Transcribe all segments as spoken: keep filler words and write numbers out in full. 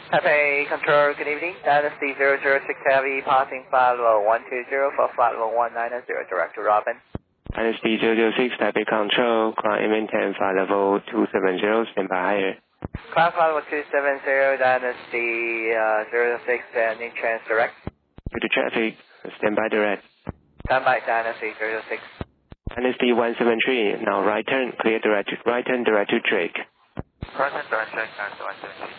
Taipei Control, good evening. Dynasty zero zero six Heavy, passing flight level one two zero for flight level one nine zero, direct to Robin. Dynasty zero zero six Taipei Control, climb maintain flight level two seven zero, stand by higher. Climb flight level two seven zero, Dynasty uh, zero zero six, landing trans direct. Due to traffic, stand by direct. Stand by Dynasty zero zero six. Dynasty one seven three, now right turn, clear direct, right turn direct to Drake. Right turn direct to Dynasty one seven three.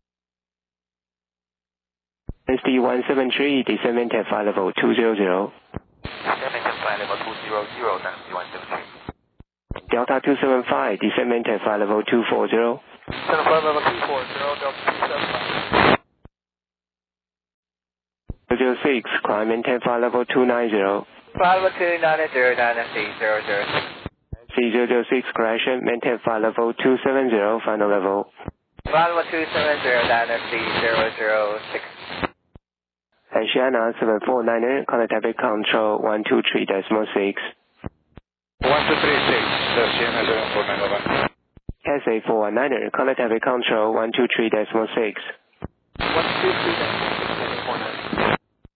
Dynasty one seven three, descend maintain flight level two zero zero. Descend maintain flight level two zero zero, Dynasty one seven three. Delta two seven five, descend maintain flight level two four zero. Descend flight level two four zero, Delta two seven five. zero zero six, climb maintain flight level two nine zero. Flight level two nine zero, Dynasty zero zero six. C zero zero six, correction, maintain flight level two seven zero, final level. Flight level two seven zero, Dynasty zero zero six. Asiana seven four niner, contact Taipei Control one two three decimal six. one two three six, Asiana seven four niner. S A four one niner, contact Taipei Control one two three decimal six. one two three decimal six.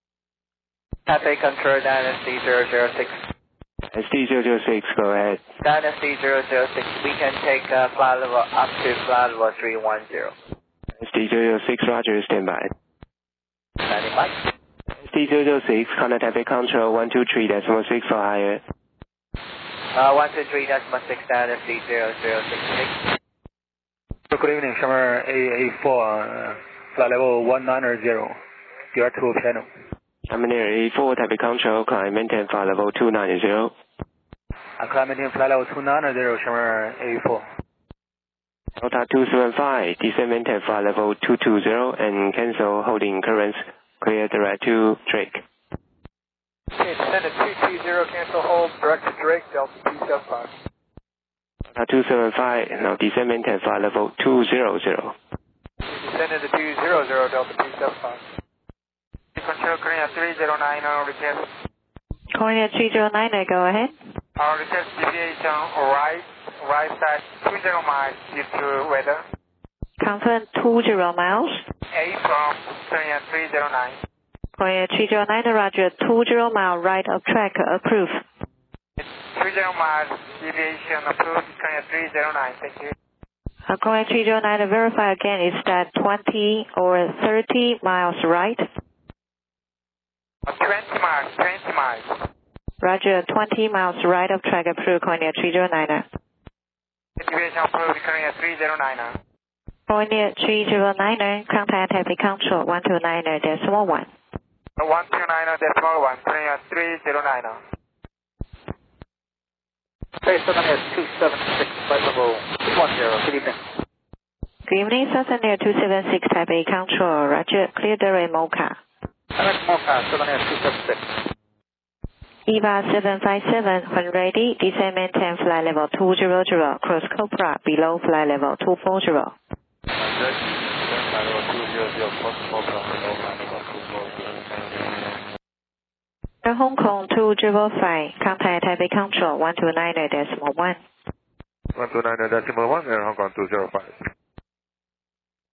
Taipei Control, Dynasty zero zero six. S D zero zero six, go ahead. Dynasty zero zero six, we can take uh, flight level up to flight level three one zero. S D zero zero six, roger, stand by. Standing by. S D zero zero six, contact Taipei Control one two three decimal six for higher. Uh, one two three decimal six, Dynasty zero zero six six. Good evening, Summer A A four, uh, flight level one nine zero, direct to piano. Terminator A four, Taipei Control, climb maintain flight level two nine zero. Uh, climb maintain flight level two nine zero, Summer A four. Delta two seven five, descend maintain flight level two two zero and cancel holding currents, clear direct to Drake. Okay, descend to two two zero, cancel hold, direct to Drake, Delta two seven five. Delta two seven five, now descend maintain flight level two zero zero. Descend to two zero zero, Delta two seven five. Control Korea three zero nine, uh, request. Korea three zero nine, go ahead. Our request deviation right, right side two zero miles due to weather. Confirm two zero miles. A from Korea three zero nine. Korea three zero nine, roger, two zero mile right of track, approve. two zero miles deviation approved, Korea three zero nine, thank you. Uh, Korea three zero nine, verify again, is that twenty or thirty miles right? Uh, twenty miles, twenty miles. Roger, twenty miles right of track, approved, Korea three zero nine. Deviation approved, Korea three zero nine. Korea three zero nine, contact Taipei Control one two nine decimal one. one two nine decimal one, Korea three zero nine. Okay, seven is two seven six, flight level one zero, good evening. Good evening, Southern Air two seven six Taipei Control, roger, clear direct Mocha. Direct Mocha, seven is two seven six. EVA seven five seven, when ready, descend maintain flight level two zero zero, cross Cobra, below flight level two four zero. Air Hong Kong two zero five, contact Taipei Control one two nine decimal one. one two nine decimal one, Air Hong Kong two zero five.